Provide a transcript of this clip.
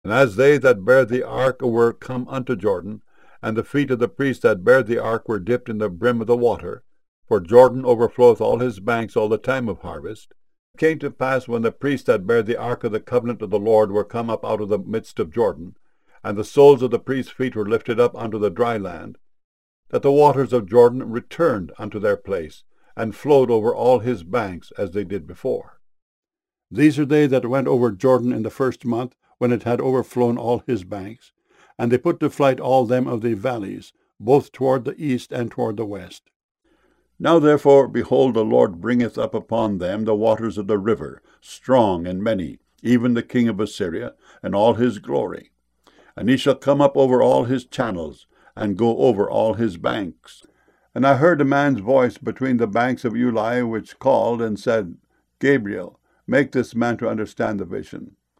And as they that bare the ark were come unto Jordan, and the feet of the priests that bare the ark were dipped in the brim of the water, for Jordan overfloweth all his banks all the time of harvest, it came to pass when the priests that bare the ark of the covenant of the Lord were come up out of the midst of Jordan, and the soles of the priests' feet were lifted up unto the dry land, that the waters of Jordan returned unto their place, and flowed over all his banks as they did before. These are they that went over Jordan in the first month, when it had overflown all his banks, and they put to flight all them of the valleys, both toward the east and toward the west. Now therefore, behold, the Lord bringeth up upon them the waters of the river, strong and many, even the king of Assyria, and all his glory. And he shall come up over all his channels, and go over all his banks. And I heard a man's voice between the banks of Ulai, which called and said, Gabriel, make this man to understand the vision.